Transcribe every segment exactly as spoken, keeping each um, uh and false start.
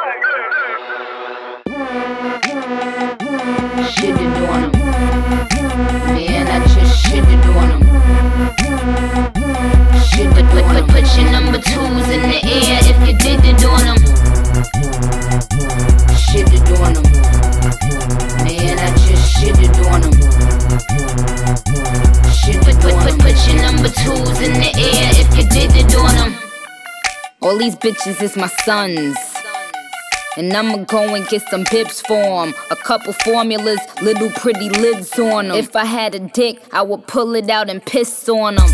Shitted on him. Man, I just shitted on him. Shitted put, put, put your number twos in the air if you did it on him. Shitted on him. Man, I just shitted on him. Shit, put, put, put, put your number twos in the air if you did it on him. All these bitches is my sons, and I'ma go and get some pips for 'em. A couple formulas, little pretty lids on 'em. If I had a dick, I would pull it out and piss on 'em.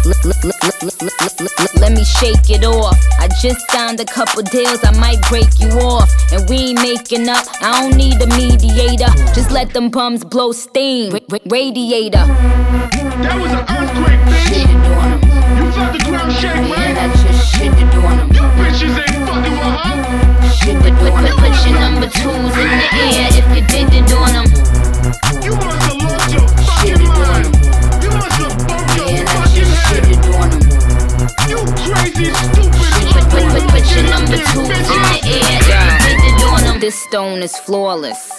Let me shake it off. I just signed a couple deals, I might break you off. And we ain't making up, I don't need a mediator. Just let them bums blow steam, radiator. That was an earthquake, bitch. Shitted on 'em. You felt the ground shake, right? Man, I just shitted on 'em. You bitches ain't fucking with her. Shit, put, put, put, put your number twos in the air if you did it on 'em. You must have lost your fucking mind. You must have bumped your Man, I fucking just head. shitted on 'em. You crazy, stupid, Shit, put, put, put, put your ugly, number looking twos in the bitches. air if you did it on 'em. This stone is flawless.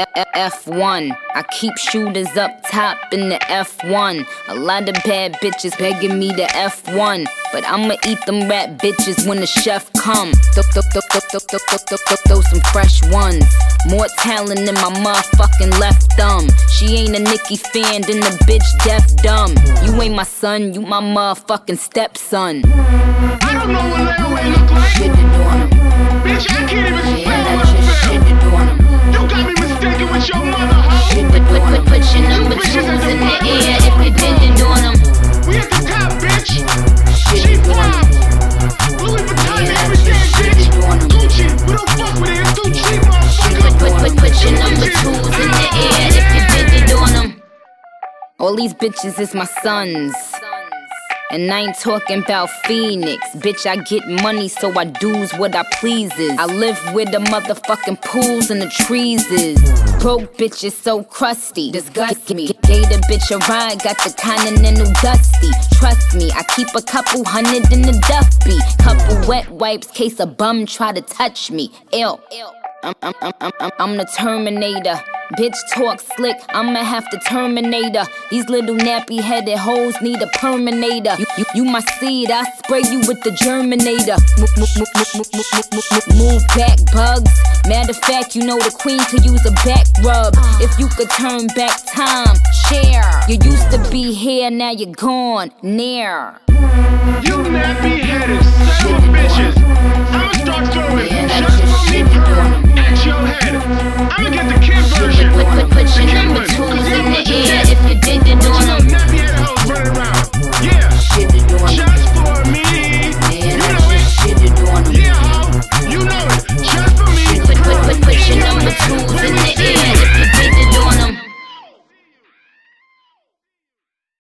F one. I keep shooters up top in the F one. A lot of bad bitches begging me to F one, but I'ma eat them rat bitches when the chef come. Throw, throw, throw, throw, throw, throw, throw, throw, throw, throw some fresh ones. More talent than my motherfucking left thumb. She ain't a Nicki fan, then the bitch deaf dumb. You ain't my son, you my motherfucking stepson. I don't know what layaway look like. Shitted on him. Bitch, I can't even spell Man, I what I just feel. shitted on him. You got me mistaken with your mother, hoe. Shit, put, put, put, put your number twos in the air if you did it on 'em. We at the top, bitch. Shit, She on 'em. fly. Louis Vuitton and everything, bitch. Gucci, we don't fuck with it. It's too cheap, Put, put, motherfucker. put, put your number twos in the air if you did it on 'em. All these bitches is my sons, and I ain't talking about Phoenix. Bitch, I get money, so I do's what I pleases. I live where the motherfucking pools and the trees is. Broke bitch is so crusty, disgust me. Gave the bitch a ride, got the continental dusty. Trust me, I keep a couple hundred in the duffy. Couple wet wipes, case a bum try to touch me. Ew. I'm, I'm, I'm, I'm, I'm, I'm the Terminator. Bitch talk slick, I'ma have to terminate her. These little nappy headed hoes need a perminator. You, you, you my seed, I spray you with the germinator. Move, move, move, move, move, move, move, move, move back, bugs. Matter of fact, you know the queen could use a back rub. If you could turn back time, share. You used to be here, now you're gone, near. You nappy headed son of a bitch.